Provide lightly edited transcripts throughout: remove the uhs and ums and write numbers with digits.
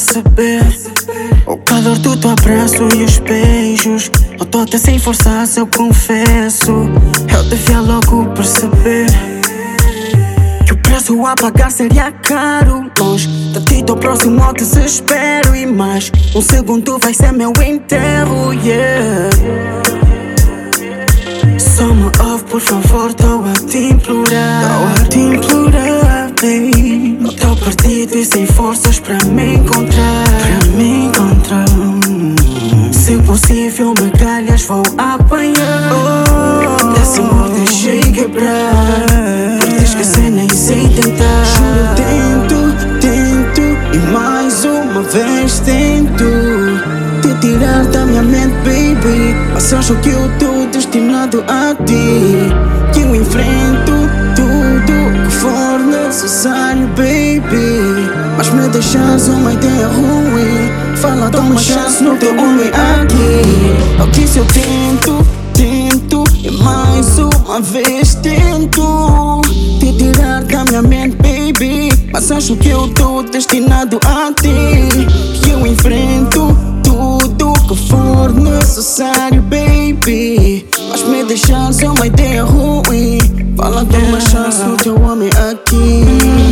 perceber o calor do teu abraço e os beijos. Eu tô até sem forçar, se eu confesso. Eu devia logo perceber que o preço a pagar seria caro. Longe de ti, tô próximo ao desespero. E mais um segundo vai ser meu enterro, yeah. Só me ouve, por favor, tô a te implorar. Tô a te implorar, baby. Eu tô perdido e sem forças pra me encontrar. Se possível, migalhas vou apanhar. Desse amor deixei quebrar. Por te esquecer nem sei tentar. Juro, tento e mais uma vez tento te tirar da minha mente, baby. Mas acho que eu tô destinado a ti. Que eu enfrento tudo que for necessário, baby. Mas me deixas uma ideia ruim. Fala, dá uma chance no teu homem aqui. É o que se eu tento e mais uma vez tento te tirar da minha mente, baby. Mas acho que eu tô destinado a ti. Que eu enfrento tudo que for necessário, baby. Mas me deixas uma ideia ruim. Fala, dá uma chance no teu homem aqui.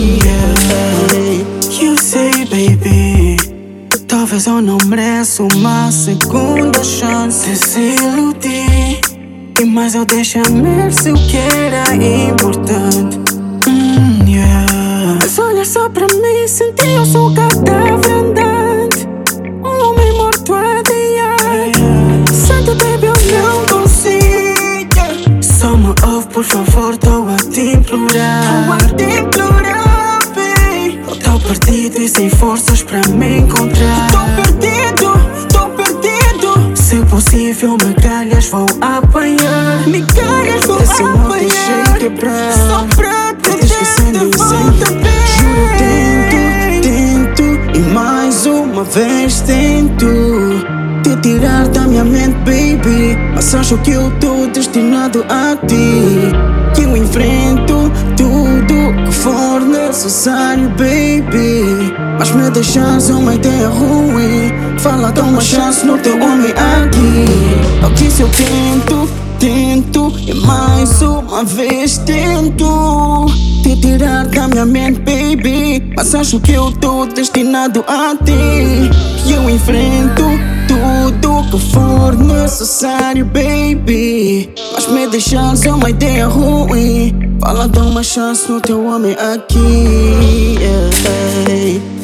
You say, baby, talvez eu não mereço uma segunda chance de se iludir. E mais eu deixa-me se o que era importante. Mas olha só pra mim, senti eu sou o cadáver andante, um homem morto adiante. Sente, baby, eu não consigo. Só me ouve, por favor, tô a te implorar. Baby. Eu tô perdido e sem forças pra me encontrar. Tô perdido. Se possível, migalhas vou apanhar. Esse amor deixei quebrar. Só pra te esquecer nem sei. Juro, tento e mais uma vez tento te tirar da minha mente, baby. Mas acho que eu tô destinado a ti. Que eu enfrento tudo que for necessário, baby. Mas me deixas uma ideia ruim. Fala, dá uma chance no teu homem aqui. É o que se eu tento e mais uma vez tento te tirar da minha mente, baby. Mas acho que eu tô destinado a ti. Que eu enfrento tudo que for necessário, baby. Mas me deixas uma ideia ruim. Fala, dá uma chance no teu homem aqui, yeah.